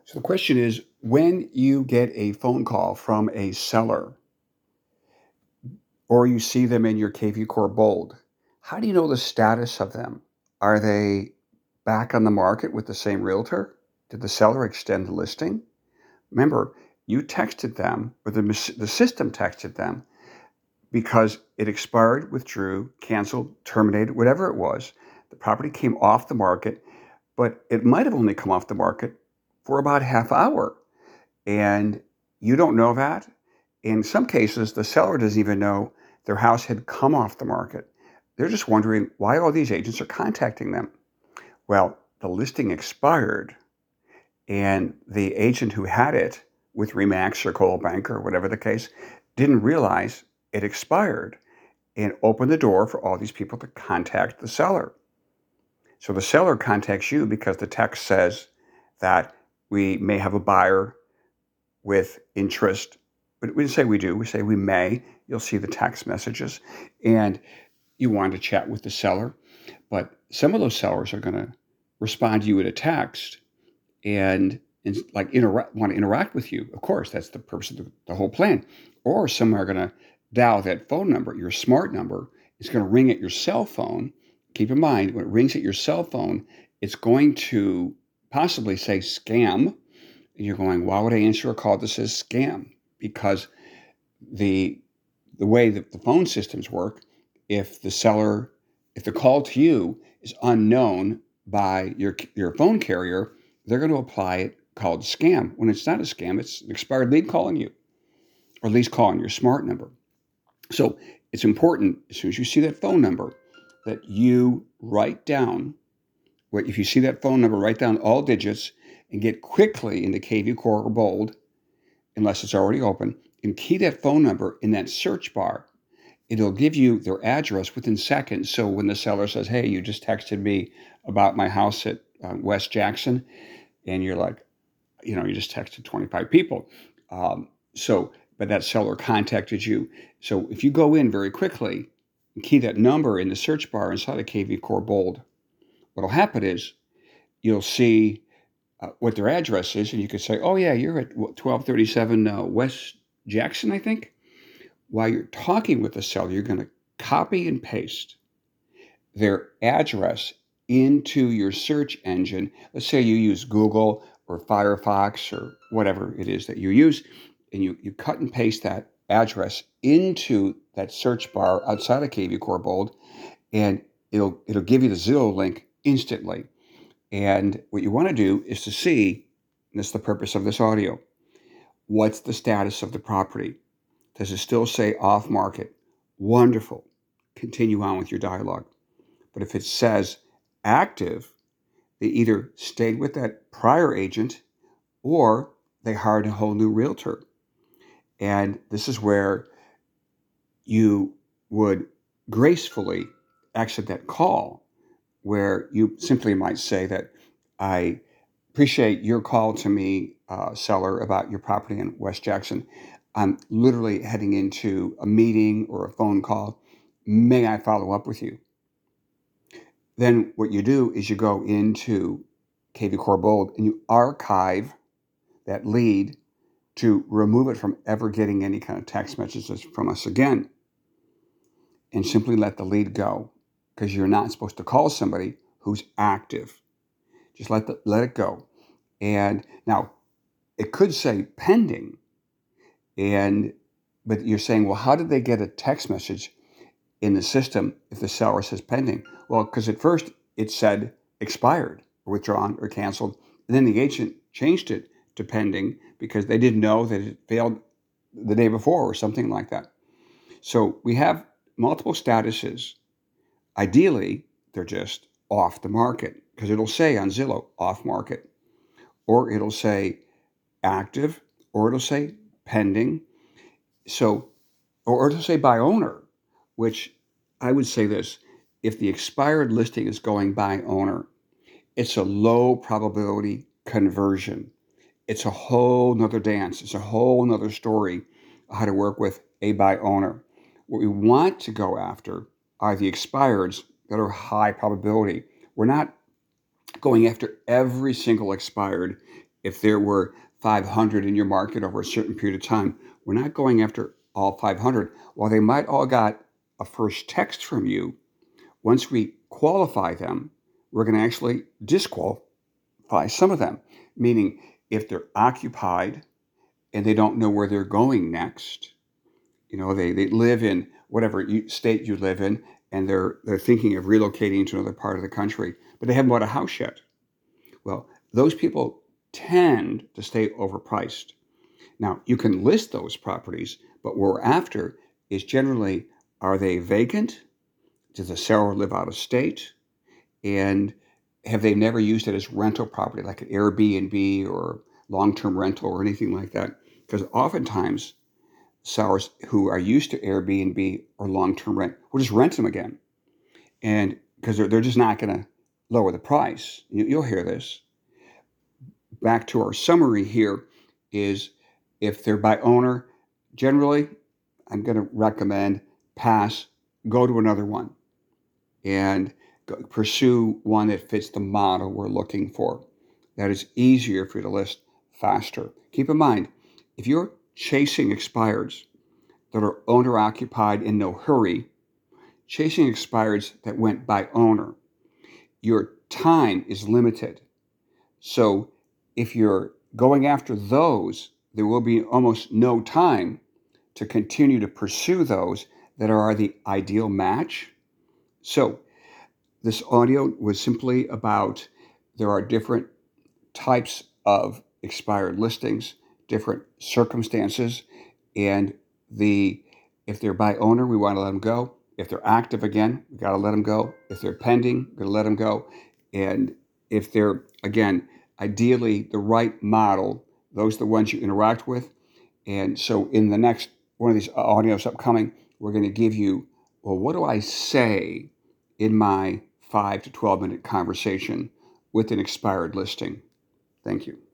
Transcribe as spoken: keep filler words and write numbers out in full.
So the question is, when you get a phone call from a seller or you see them in your K V Core Bold, how do you know the status of them? Are they back on the market with the same realtor? Did the seller extend the listing? Remember, you texted them, or the, the system texted them because it expired, withdrew, canceled, terminated, whatever it was. The property came off the market, but it might have only come off the market for about a half hour. And you don't know that. In some cases, the seller doesn't even know their house had come off the market. They're just wondering why all these agents are contacting them. Well, the listing expired, and the agent who had it with Remax or Coldwell Banker or whatever the case didn't realize it expired and opened the door for all these people to contact the seller. So the seller contacts you because the text says that we may have a buyer with interest. But we didn't say we do, we say we may. You'll see the text messages. And you want to chat with the seller. But some of those sellers are going to respond to you with a text and, and like intera- want to interact with you. Of course, that's the purpose of the, the whole plan. Or some are going to dial that phone number, your smart number. It's going to ring at your cell phone. Keep in mind, when it rings at your cell phone, it's going to possibly say scam. And you're going, why would I answer a call that says scam? Because the the way that the phone systems work, if the seller, if the call to you is unknown by your your phone carrier, they're going to apply it called scam. When it's not a scam, it's an expired lead calling you, or at least calling your smart number. So it's important, as soon as you see that phone number, that you write down, what if you see that phone number, write down all digits and get quickly into K V Core or Bold, unless it's already open, and key that phone number in that search bar. It'll give you their address within seconds. So when the seller says, hey, you just texted me about my house at uh, West Jackson, and you're like, you know, you just texted twenty-five people. Um, so, but that seller contacted you. So if you go in very quickly and key that number in the search bar inside of K V Core Bold, what'll happen is you'll see uh, what their address is, and you could say, oh yeah, you're at twelve thirty-seven uh, West Jackson, I think. While you're talking with the seller, you're going to copy and paste their address into your search engine. Let's say you use Google or Firefox or whatever it is that you use, and you, you cut and paste that address into that search bar outside of K V Core Bold, and it'll it'll give you the Zillow link instantly. And what you want to do is to see, and that's the purpose of this audio, what's the status of the property? Does it still say off market? Wonderful. Continue on with your dialogue. But if it says active, they either stayed with that prior agent or they hired a whole new realtor. And this is where you would gracefully exit that call, where you simply might say that I appreciate your call to me, uh, seller, about your property in West Jackson. I'm literally heading into a meeting or a phone call. May I follow up with you? Then what you do is you go into K V Core Bold and you archive that lead to remove it from ever getting any kind of text messages from us again, and simply let the lead go, because you're not supposed to call somebody who's active. Just let the, let it go. And now it could say pending, and but you're saying, well, how did they get a text message in the system if the seller says pending? Well, because at first it said expired or withdrawn or canceled, and then the agent changed it to pending because they didn't know that it failed the day before or something like that. So we have multiple statuses. Ideally, they're just off the market, because it'll say on Zillow off market, or it'll say active, or it'll say pending. So, or it'll say by owner, which I would say this: if the expired listing is going by owner, it's a low probability conversion. It's a whole nother dance. It's a whole nother story how to work with a by owner. What we want to go after are the expireds that are high probability. We're not going after every single expired if there were five hundred in your market over a certain period of time, we're not going after all five hundred. While they might all got a first text from you, once we qualify them, we're going to actually disqualify some of them. Meaning, if they're occupied and they don't know where they're going next, you know, they, they live in whatever you, state you live in, and they're they're thinking of relocating to another part of the country, but they haven't bought a house yet. Well, those people tend to stay overpriced. Now, you can list those properties, but what we're after is generally, are they vacant? Does the seller live out of state? And have they never used it as rental property, like an Airbnb or long-term rental or anything like that? Because oftentimes, sellers who are used to Airbnb or long-term rent will just rent them again. And because they're, they're just not going to lower the price. You, you'll hear this. Back to our summary here is, if they're by owner, generally, I'm going to recommend pass, go to another one, and go, pursue one that fits the model we're looking for. That is easier for you to list faster. Keep in mind, if you're chasing expireds that are owner occupied in no hurry, chasing expireds that went by owner, your time is limited. So if you're going after those, there will be almost no time to continue to pursue those that are the ideal match. So this audio was simply about, there are different types of expired listings, different circumstances, and the if they're by owner, we want to let them go. If they're active, again, we got to let them go. If they're pending, we're going to let them go. And if they're, again, ideally the right model, those are the ones you interact with. And so in the next one of these audios upcoming, we're going to give you, well, what do I say in my five to twelve minute conversation with an expired listing? Thank you.